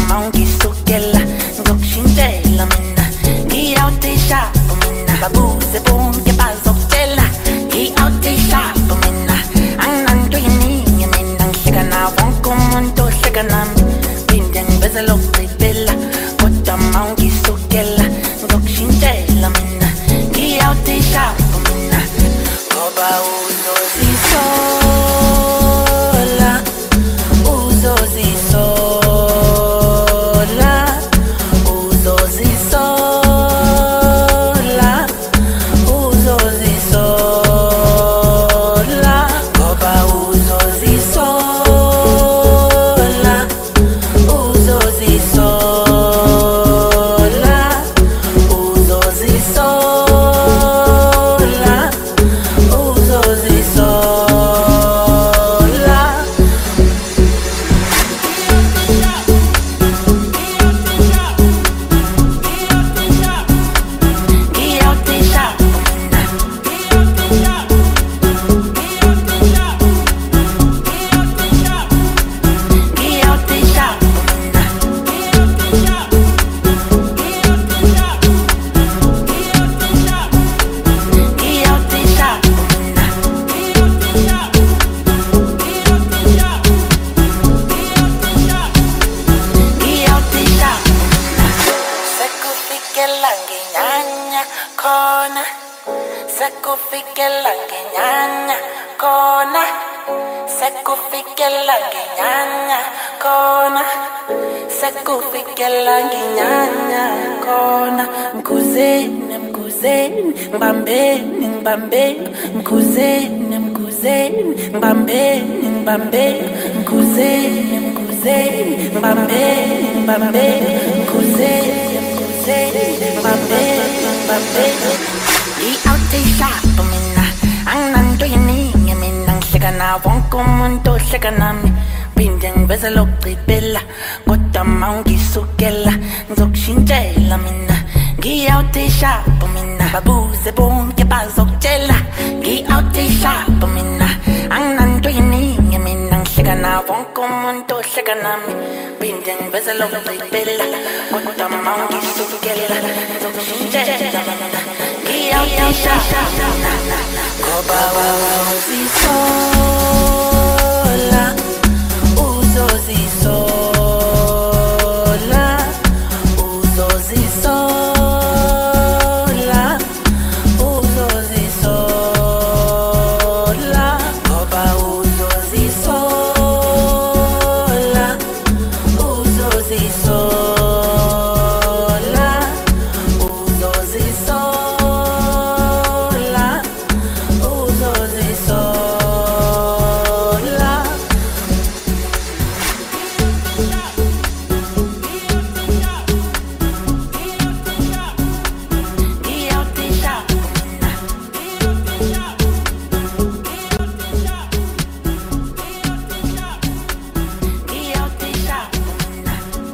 monkey sukela ngokushintshela mina ngiyawutisha mina babuze bonke bazokutshela ngiyawutisha mina anginanto yiningi mina ngihleka nawo wonke umuntu ohleka nami phinde ngibeze lokugqibela kodwa monkey sukela ngokushintshela mina ngiyawutisha mina ngoba uzozisola uzozisola uzozisola uzozisola ngoba uzozisola uzozisola uzozisola uzozisola ngiyawutisha mina ngiyawutisha mina ngiyawutisha mina ngiyawutisha mina sekufikela nginyanya khona sekufikela nginyanya khona sekufikela nginyanya khona sekufikela nginyanya khona mkhuzeni mkhuzeni ngibambeni ngibambeni mkhuzeni mkhuzeni ngibambeni ngibambeni mkhuzeni mkhuzeni ngibambeni ngibambeni mkhuzeni mkhuzeni ngibambeni ngibambeni ngiyawutisha mina anginanto yiningi mina ngihleka nawo wonke umuntu ohleka nami phinde ngibeze lokugqibela kodwa mawungisukela ngizokushintshela mina ngiyawutisha mina babuze bonke bazokutshela ngiyawutisha mina anginanto yiningi mina ngihleka nawo wonke umuntu ohleka nami phinde ngibeze lokugqibela kodwa mawungisukela ngizokushintshela mina ngiyawutisha ngoba uzozisola uzozisola uzozisola uzozisola ngoba uzozisola uzozisola uzozisola uzozisola ngiyawutisha mina ngiyawutisha mina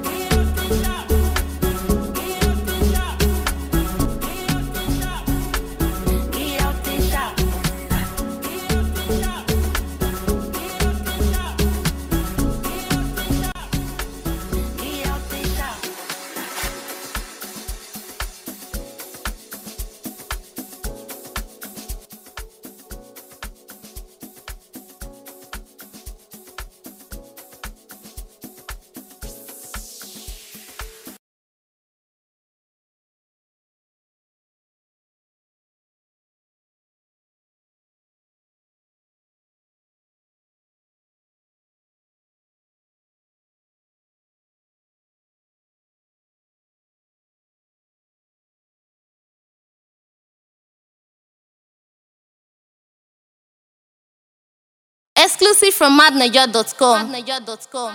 ngiyawutisha mina ngiyawutisha Exclusive from madnaja.com.